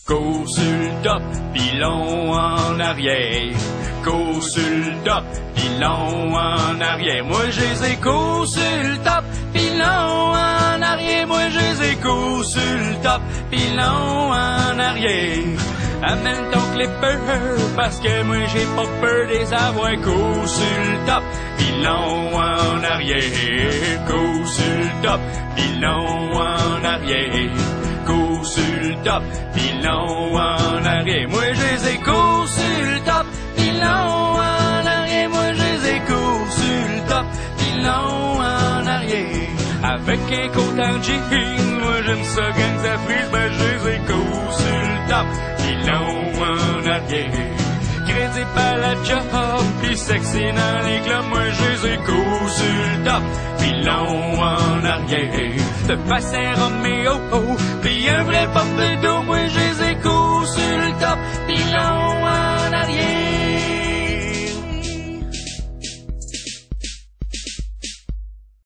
Cours sur le top, pis long en arrière. Cours sur le top, pis long en arrière. Moi j'ai cours sur le top, pis long en arrière. Moi j'ai cours sur le top, pis long en arrière. Amène ton clipper, parce que moi j'ai pas peur des avoir. Cours sur le top, pis long en arrière. Cours sur le top, pis long en arrière. Cours sur le top, pis long en arrière. Moi j'ai cours sur le top, pis long en arrière. Moi j'ai cours sur le top, pis long en arrière. Avec un coat en jean, moi j'aime ça quand ça frise. Ben j'ai cours sur le top, pis long en arrière. Crédit par la job, pis sexy dans les clubs. Moi j'ai cours sur le top, pis long en arrière. De passer Roméo, pis un vrai pop de dos.